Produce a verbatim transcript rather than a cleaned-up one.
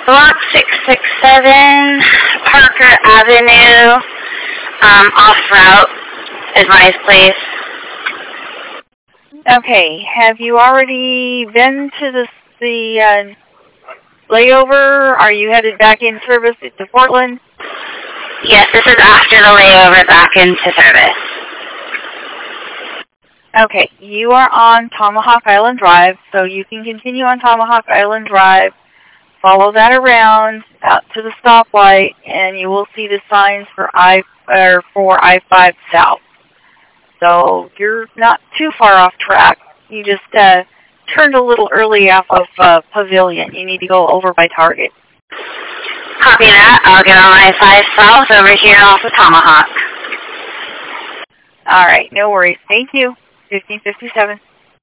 Block six six seven, Parker Avenue, um, off route, advice please. Okay, have you already been to the, the uh, layover? Are you headed back in service to Portland? Yes, this is after the layover back into service. Okay, you are on Tomahawk Island Drive, so you can continue on Tomahawk Island Drive, follow that around out to the stoplight, and you will see the signs for I or for I five South. So you're not too far off track. You just uh, turned a little early off of uh, Pavilion. You need to go over by Target. Copy that. I'll get on I five South over here off of Tomahawk. All right, no worries. Thank you. fifteen fifty-seven.